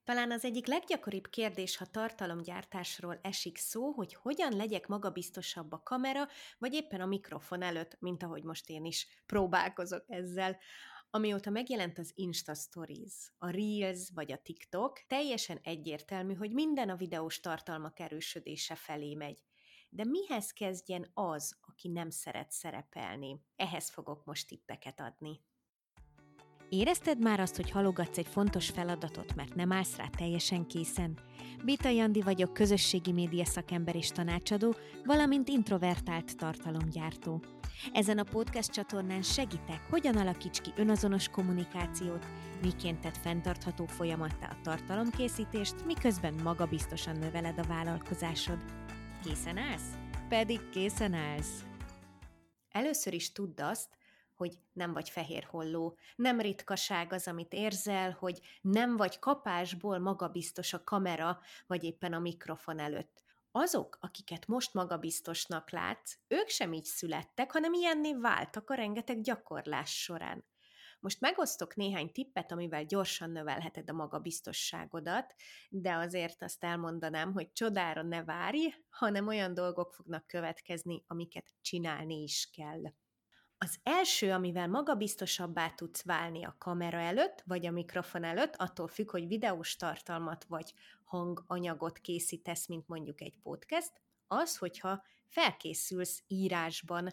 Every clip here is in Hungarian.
Talán az egyik leggyakoribb kérdés, ha tartalomgyártásról esik szó, hogy hogyan legyek magabiztosabb a kamera, vagy éppen a mikrofon előtt, mint ahogy most én is próbálkozok ezzel. Amióta megjelent az Insta Stories, a Reels vagy a TikTok, teljesen egyértelmű, hogy minden a videós tartalmak erősödése felé megy. De mihez kezdjen az, aki nem szeret szerepelni? Ehhez fogok most tippeket adni. Érezted már azt, hogy halogatsz egy fontos feladatot, mert nem állsz rá teljesen készen? Bita Jandi vagyok, közösségi média szakember és tanácsadó, valamint introvertált tartalomgyártó. Ezen a podcast csatornán segítek, hogyan alakíts ki önazonos kommunikációt, miként tedd fenntartható folyamattá a tartalomkészítést, miközben magabiztosan növeled a vállalkozásod. Készen állsz? Pedig készen állsz! Először is tudd azt, hogy nem vagy fehér holló. Nem ritkaság az, amit érzel, hogy nem vagy kapásból magabiztos a kamera, vagy éppen a mikrofon előtt. Azok, akiket most magabiztosnak látsz, ők sem így születtek, hanem ilyenné váltak a rengeteg gyakorlás során. Most megosztok néhány tippet, amivel gyorsan növelheted a magabiztosságodat, de azért azt elmondanám, hogy csodára ne várj, hanem olyan dolgok fognak következni, amiket csinálni is kell. Az első, amivel magabiztosabbá tudsz válni a kamera előtt, vagy a mikrofon előtt, attól függ, hogy videós tartalmat vagy hanganyagot készítesz, mint mondjuk egy podcast, az, hogyha felkészülsz írásban.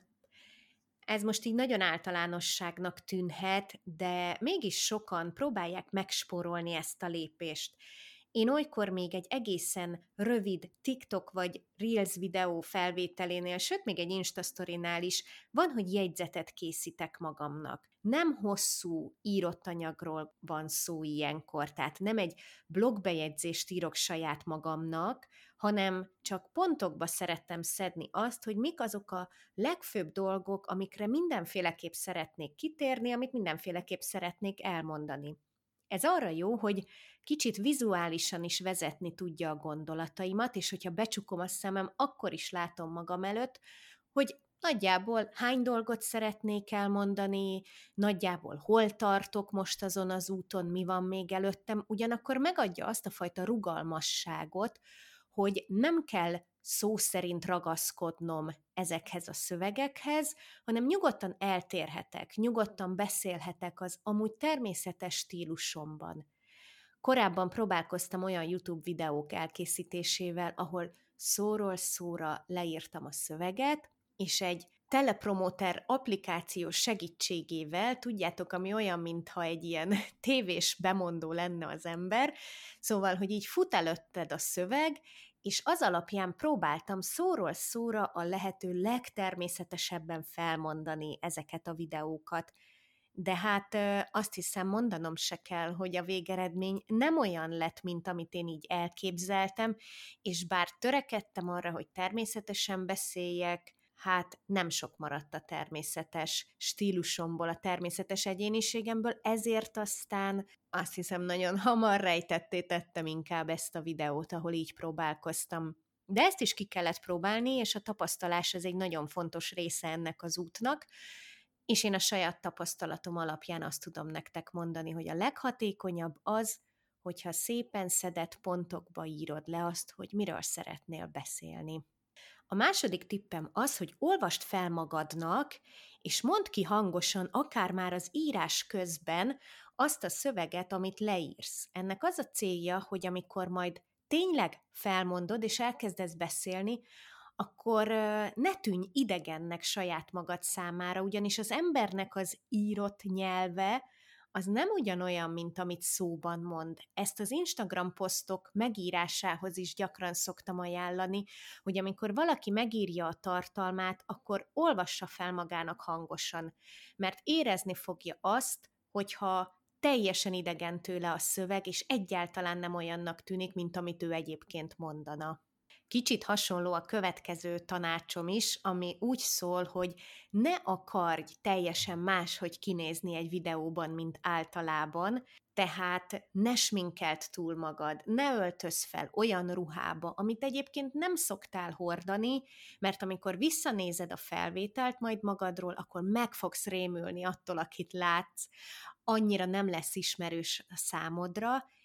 Ez most így nagyon általánosságnak tűnhet, de mégis sokan próbálják megspórolni ezt a lépést. Én olykor még egy egészen rövid TikTok vagy Reels videó felvételénél, sőt még egy Insta Storynál is van, hogy jegyzetet készítek magamnak. Nem hosszú írott anyagról van szó ilyenkor, tehát nem egy blogbejegyzést írok saját magamnak, hanem csak pontokba szerettem szedni azt, hogy mik azok a legfőbb dolgok, amikre mindenféleképp szeretnék kitérni, amit mindenféleképp szeretnék elmondani. Ez arra jó, hogy kicsit vizuálisan is vezetni tudja a gondolataimat, és hogyha becsukom a szemem, akkor is látom magam előtt, hogy nagyjából hány dolgot szeretnék elmondani, nagyjából hol tartok most azon az úton, mi van még előttem, ugyanakkor megadja azt a fajta rugalmasságot, hogy nem kell szó szerint ragaszkodnom ezekhez a szövegekhez, hanem nyugodtan eltérhetek, nyugodtan beszélhetek az amúgy természetes stílusomban. Korábban próbálkoztam olyan YouTube videók elkészítésével, ahol szóról szóra leírtam a szöveget, és egy telepromoter applikáció segítségével, tudjátok, ami olyan, mintha egy ilyen tévés bemondó lenne az ember, szóval, hogy így fut előtted a szöveg, és az alapján próbáltam szóról szóra a lehető legtermészetesebben felmondani ezeket a videókat. De hát azt hiszem mondanom se kell, hogy a végeredmény nem olyan lett, mint amit én így elképzeltem, és bár törekedtem arra, hogy természetesen beszéljek, hát nem sok maradt a természetes stílusomból, a természetes egyéniségemből, ezért aztán azt hiszem nagyon hamar rejtetté tettem inkább ezt a videót, ahol így próbálkoztam. De ezt is ki kellett próbálni, és a tapasztalás az egy nagyon fontos része ennek az útnak, és én a saját tapasztalatom alapján azt tudom nektek mondani, hogy a leghatékonyabb az, hogyha szépen szedett pontokba írod le azt, hogy miről szeretnél beszélni. A második tippem az, hogy olvasd fel magadnak, és mondd ki hangosan, akár már az írás közben azt a szöveget, amit leírsz. Ennek az a célja, hogy amikor majd tényleg felmondod, és elkezdesz beszélni, akkor ne tűnj idegennek saját magad számára, ugyanis az embernek az írott nyelve az nem ugyanolyan, mint amit szóban mond. Ezt az Instagram posztok megírásához is gyakran szoktam ajánlani, hogy amikor valaki megírja a tartalmát, akkor olvassa fel magának hangosan, mert érezni fogja azt, hogyha teljesen idegen tőle a szöveg, és egyáltalán nem olyannak tűnik, mint amit ő egyébként mondana. Kicsit hasonló a következő tanácsom is, ami úgy szól, hogy ne akarj teljesen máshogy kinézni egy videóban, mint általában, tehát ne sminkeld túl magad, ne öltöz fel olyan ruhába, amit egyébként nem szoktál hordani, mert amikor visszanézed a felvételt majd magadról, akkor meg fogsz rémülni attól, akit látsz, annyira nem lesz ismerős a számodra,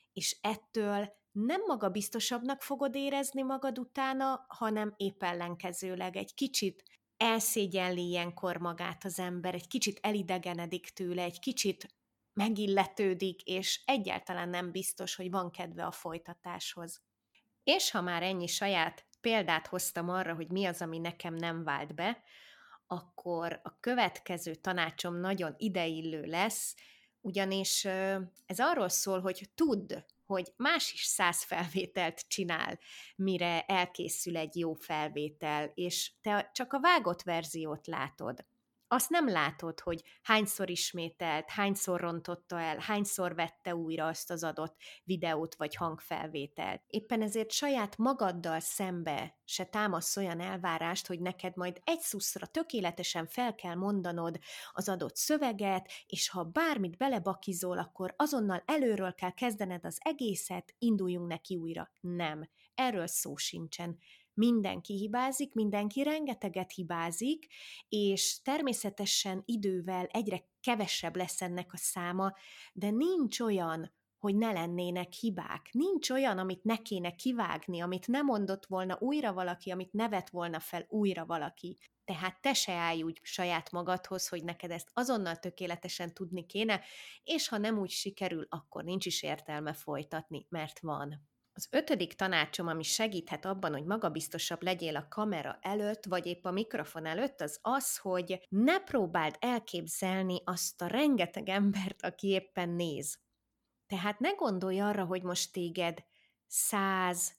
és ettől nem magabiztosabbnak fogod érezni magad utána, hanem épp ellenkezőleg egy kicsit elszégyelli ilyenkor magát az ember, egy kicsit elidegenedik tőle, egy kicsit megilletődik, és egyáltalán nem biztos, hogy van kedve a folytatáshoz. És ha már ennyi saját példát hoztam arra, hogy mi az, ami nekem nem vált be, akkor a következő tanácsom nagyon ideillő lesz, ugyanis ez arról szól, hogy tudd, hogy más is 100 felvételt csinál, mire elkészül egy jó felvétel, és te csak a vágott verziót látod. Azt nem látod, hogy hányszor ismételt, hányszor rontotta el, hányszor vette újra azt az adott videót vagy hangfelvételt. Éppen ezért saját magaddal szembe se támasz olyan elvárást, hogy neked majd egy szuszra tökéletesen fel kell mondanod az adott szöveget, és ha bármit belebakizol, akkor azonnal előről kell kezdened az egészet, induljunk neki újra. Nem, erről szó sincsen. Mindenki hibázik, mindenki rengeteget hibázik, és természetesen idővel egyre kevesebb lesz ennek a száma, de nincs olyan, hogy ne lennének hibák. Nincs olyan, amit ne kéne kivágni, amit ne mondott volna újra valaki, amit ne vett volna fel újra valaki. Tehát te se állj úgy saját magadhoz, hogy neked ezt azonnal tökéletesen tudni kéne, és ha nem úgy sikerül, akkor nincs is értelme folytatni, mert van. Az 5. tanácsom, ami segíthet abban, hogy magabiztosabb legyél a kamera előtt, vagy épp a mikrofon előtt, az az, hogy ne próbáld elképzelni azt a rengeteg embert, aki éppen néz. Tehát ne gondolj arra, hogy most téged 100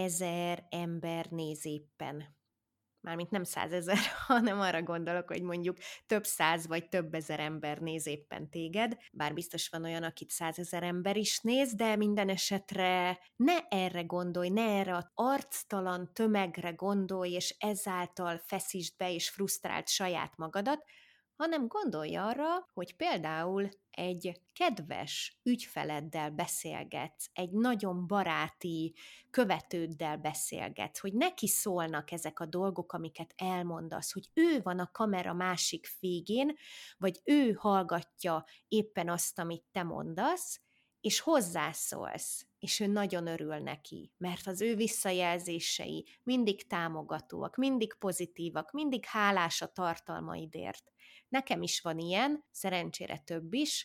000 ember néz éppen. Mármint nem 100 000, hanem arra gondolok, hogy mondjuk több száz vagy több ezer ember néz éppen téged, bár biztos van olyan, akit 100 000 ember is néz, de minden esetre ne erre gondolj, ne erre az arctalan tömegre gondolj, és ezáltal feszítsd be és frusztráld saját magadat, hanem gondolj arra, hogy például egy kedves ügyfeleddel beszélgetsz, egy nagyon baráti követőddel beszélgetsz, hogy neki szólnak ezek a dolgok, amiket elmondasz, hogy ő van a kamera másik végén, vagy ő hallgatja éppen azt, amit te mondasz, és hozzászólsz, és ő nagyon örül neki, mert az ő visszajelzései mindig támogatóak, mindig pozitívak, mindig hálás a tartalmaidért. Nekem is van ilyen, szerencsére több is,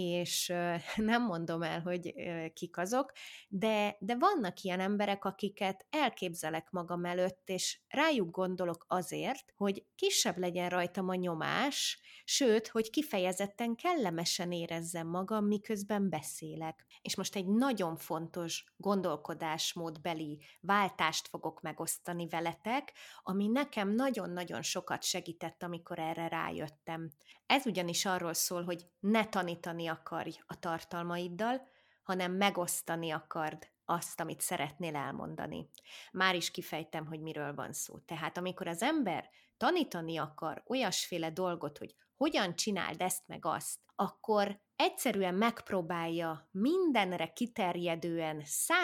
és nem mondom el, hogy kik azok, de vannak ilyen emberek, akiket elképzelek magam előtt, és rájuk gondolok azért, hogy kisebb legyen rajtam a nyomás, sőt, hogy kifejezetten kellemesen érezzem magam, miközben beszélek. És most egy nagyon fontos gondolkodásmódbeli váltást fogok megosztani veletek, ami nekem nagyon-nagyon sokat segített, amikor erre rájöttem. Ez ugyanis arról szól, hogy ne tanítani akarj a tartalmaiddal, hanem megosztani akard azt, amit szeretnél elmondani. Már is kifejtem, hogy miről van szó. Tehát amikor az ember tanítani akar olyasféle dolgot, hogy hogyan csináld ezt meg azt, akkor egyszerűen megpróbálja mindenre kiterjedően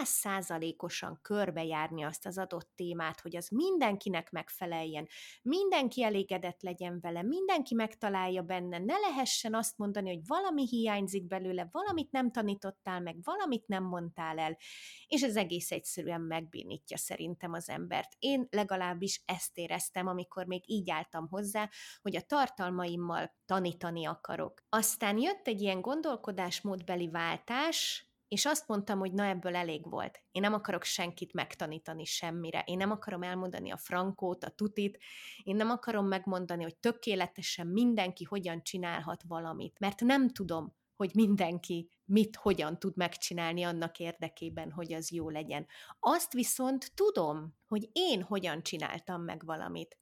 100%-osan körbejárni azt az adott témát, hogy az mindenkinek megfeleljen, mindenki elégedett legyen vele, mindenki megtalálja benne, ne lehessen azt mondani, hogy valami hiányzik belőle, valamit nem tanítottál meg, valamit nem mondtál el, és ez egész egyszerűen megbénítja szerintem az embert. Én legalábbis ezt éreztem, amikor még így álltam hozzá, hogy a tartalmaimmal tanítani akarok. Aztán jött egy ilyen gondolkodásmódbeli váltás, és azt mondtam, hogy na ebből elég volt. Én nem akarok senkit megtanítani semmire. Én nem akarom elmondani a frankót, a tutit. Én nem akarom megmondani, hogy tökéletesen mindenki hogyan csinálhat valamit. Mert nem tudom, hogy mindenki mit, hogyan tud megcsinálni annak érdekében, hogy az jó legyen. Azt viszont tudom, hogy én hogyan csináltam meg valamit.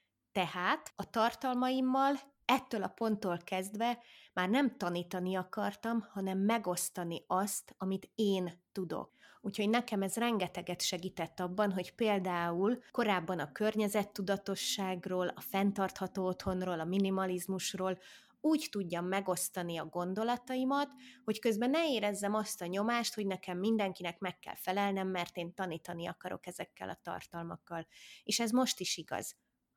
Tehát a tartalmaimmal ettől a ponttól kezdve már nem tanítani akartam, hanem megosztani azt, amit én tudok. Úgyhogy nekem ez rengeteget segített abban, hogy például korábban a környezettudatosságról, a fenntartható otthonról, a minimalizmusról úgy tudjam megosztani a gondolataimat, hogy közben ne érezzem azt a nyomást, hogy nekem mindenkinek meg kell felelnem, mert én tanítani akarok ezekkel a tartalmakkal. És ez most is igaz.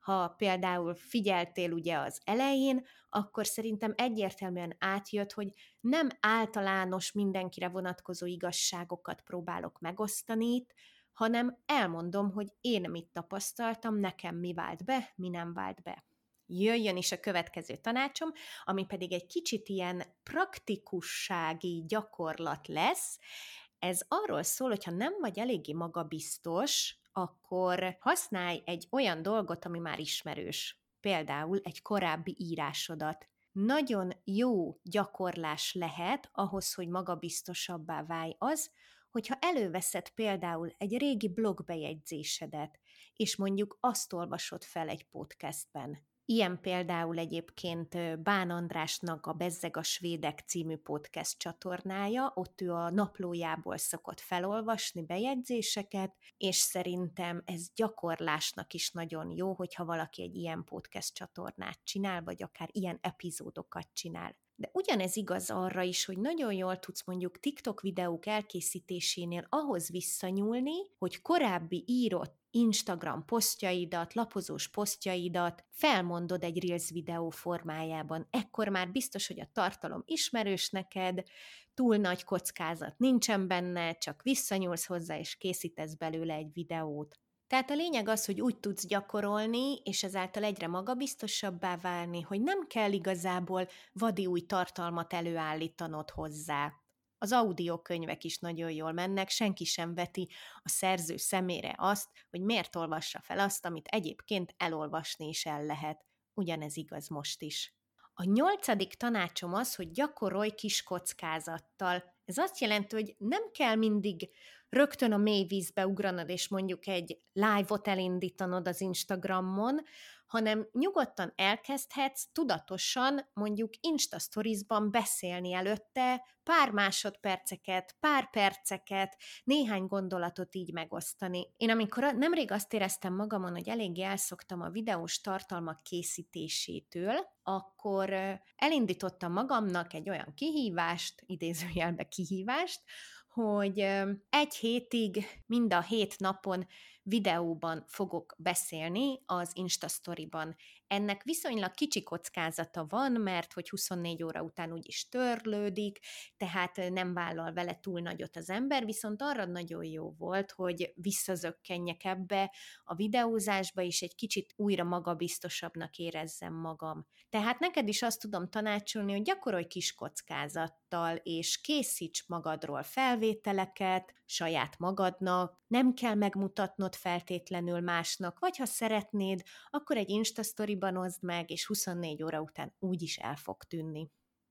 ha például figyeltél ugye az elején, akkor szerintem egyértelműen átjött, hogy nem általános mindenkire vonatkozó igazságokat próbálok megosztani itt, hanem elmondom, hogy én mit tapasztaltam, nekem mi vált be, mi nem vált be. Jöjjön is a következő tanácsom, ami pedig egy kicsit ilyen praktikussági gyakorlat lesz. Ez arról szól, hogy ha nem vagy eléggé magabiztos, akkor használj egy olyan dolgot, ami már ismerős. Például egy korábbi írásodat. Nagyon jó gyakorlás lehet ahhoz, hogy magabiztosabbá válj az, hogyha előveszed például egy régi blogbejegyzésedet, és mondjuk azt olvasod fel egy podcastben. Ilyen például egyébként Bán Andrásnak a Bezzeg a svédek című podcast csatornája, ott ő a naplójából szokott felolvasni bejegyzéseket, és szerintem ez gyakorlásnak is nagyon jó, hogyha valaki egy ilyen podcast csatornát csinál, vagy akár ilyen epizódokat csinál. De ugyanez igaz arra is, hogy nagyon jól tudsz mondjuk TikTok videók elkészítésénél ahhoz visszanyúlni, hogy korábbi írott Instagram posztjaidat, lapozós posztjaidat felmondod egy Reels videó formájában. Ekkor már biztos, hogy a tartalom ismerős neked, túl nagy kockázat nincsen benne, csak visszanyúlsz hozzá és készítesz belőle egy videót. Tehát a lényeg az, hogy úgy tudsz gyakorolni, és ezáltal egyre magabiztosabbá válni, hogy nem kell igazából vadi új tartalmat előállítanod hozzá. Az audiokönyvek is nagyon jól mennek, senki sem veti a szerző szemére azt, hogy miért olvassa fel azt, amit egyébként elolvasni is el lehet. Ugyanez igaz most is. A 8. tanácsom az, hogy gyakorolj kis kockázattal. Ez azt jelenti, hogy nem kell mindig rögtön a mély vízbe ugranod, és mondjuk egy live-ot elindítanod az Instagramon, hanem nyugodtan elkezdhetsz tudatosan mondjuk Insta Stories-ban beszélni előtte pár másodperceket, pár perceket, néhány gondolatot így megosztani. Én amikor nemrég azt éreztem magamon, hogy eléggé elszoktam a videós tartalmak készítésétől, akkor elindítottam magamnak egy olyan kihívást, idézőjelbe kihívást, hogy egy hétig mind a 7 napon videóban fogok beszélni az Insta Storyban. Ennek viszonylag kicsi kockázata van, mert hogy 24 óra után úgyis törlődik, tehát nem vállal vele túl nagyot az ember, viszont arra nagyon jó volt, hogy visszazökkenjek ebbe a videózásba, és egy kicsit újra magabiztosabbnak érezzem magam. Tehát neked is azt tudom tanácsolni, hogy gyakorolj kis kockázattal, és készíts magadról felvételeket, saját magadnak, nem kell megmutatnod feltétlenül másnak, vagy ha szeretnéd, akkor egy Insta Storyban oszd meg, és 24 óra után úgyis el fog tűnni.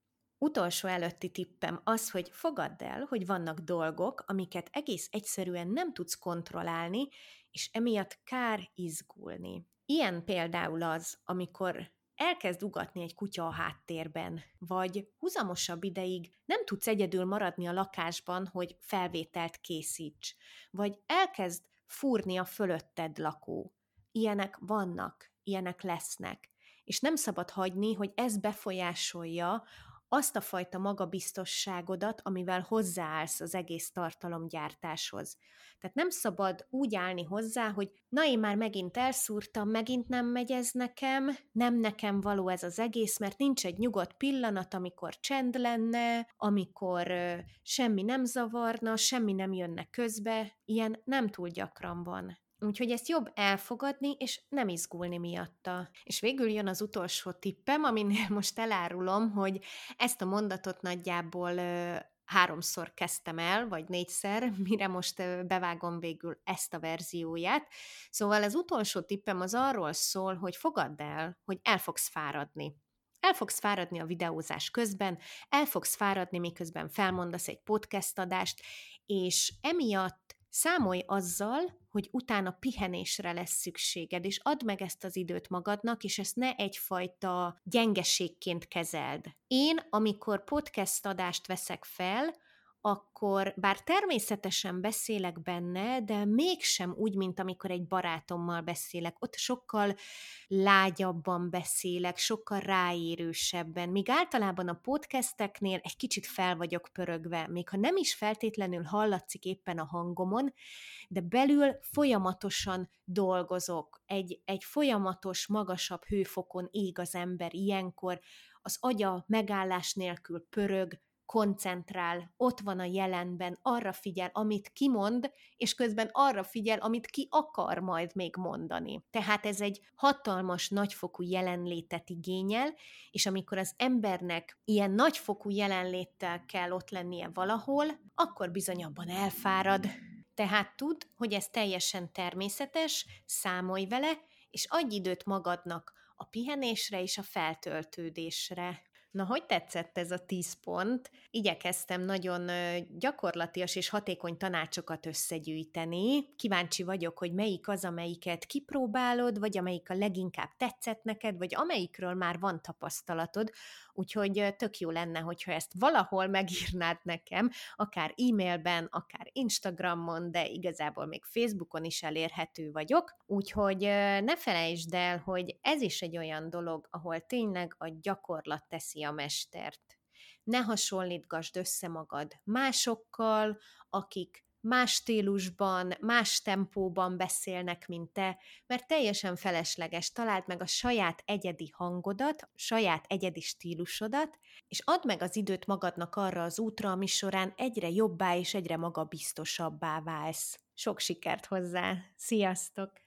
Utolsó előtti tippem az, hogy fogadd el, hogy vannak dolgok, amiket egész egyszerűen nem tudsz kontrollálni, és emiatt kár izgulni. Ilyen például az, amikor elkezd ugatni egy kutya a háttérben, vagy huzamosabb ideig nem tudsz egyedül maradni a lakásban, hogy felvételt készíts, vagy elkezd fúrni a fölötted lakó. Ilyenek vannak, ilyenek lesznek, és nem szabad hagyni, hogy ez befolyásolja azt a fajta magabiztosságodat, amivel hozzáállsz az egész tartalomgyártáshoz. Tehát nem szabad úgy állni hozzá, hogy na én már megint elszúrtam, megint nem megy ez nekem, nem nekem való ez az egész, mert nincs egy nyugodt pillanat, amikor csend lenne, amikor semmi nem zavarna, semmi nem jönne közbe, ilyen nem túl gyakran van. Úgyhogy ezt jobb elfogadni, és nem izgulni miatta. És végül jön az utolsó tippem, aminél most elárulom, hogy ezt a mondatot nagyjából 3-szor kezdtem el, vagy 4-szer, mire most bevágom végül ezt a verzióját. Szóval az utolsó tippem az arról szól, hogy fogadd el, hogy el fogsz fáradni. El fogsz fáradni a videózás közben, el fogsz fáradni, miközben felmondasz egy podcast adást, és emiatt számolj azzal, hogy utána pihenésre lesz szükséged, és add meg ezt az időt magadnak, és ezt ne egyfajta gyengeségként kezeld. Én, amikor podcast adást veszek fel, akkor bár természetesen beszélek benne, de mégsem úgy, mint amikor egy barátommal beszélek. Ott sokkal lágyabban beszélek, sokkal ráérősebben. Míg általában a podcasteknél egy kicsit fel vagyok pörögve, még ha nem is feltétlenül hallatszik éppen a hangomon, de belül folyamatosan dolgozok. Egy folyamatos, magasabb hőfokon ég az ember ilyenkor, az agya megállás nélkül pörög, koncentrál, ott van a jelenben, arra figyel, amit kimond, és közben arra figyel, amit ki akar majd még mondani. Tehát ez egy hatalmas, nagyfokú jelenlétet igényel, és amikor az embernek ilyen nagyfokú jelenléttel kell ott lennie valahol, akkor bizony abban elfárad. Tehát tudd, hogy ez teljesen természetes, számolj vele, és adj időt magadnak a pihenésre és a feltöltődésre. Na, hogy tetszett ez a 10 pont? Igyekeztem nagyon gyakorlatias és hatékony tanácsokat összegyűjteni. Kíváncsi vagyok, hogy melyik az, amelyiket kipróbálod, vagy amelyik a leginkább tetszett neked, vagy amelyikről már van tapasztalatod, úgyhogy tök jó lenne, hogyha ezt valahol megírnád nekem, akár e-mailben, akár Instagramon, de igazából még Facebookon is elérhető vagyok, úgyhogy ne felejtsd el, hogy ez is egy olyan dolog, ahol tényleg a gyakorlat teszi a mestert. Ne hasonlítgasd össze magad másokkal, akik más stílusban, más tempóban beszélnek, mint te, mert teljesen felesleges. Találd meg a saját egyedi hangodat, saját egyedi stílusodat, és add meg az időt magadnak arra az útra, ami során egyre jobbá és egyre magabiztosabbá válsz. Sok sikert hozzá! Sziasztok!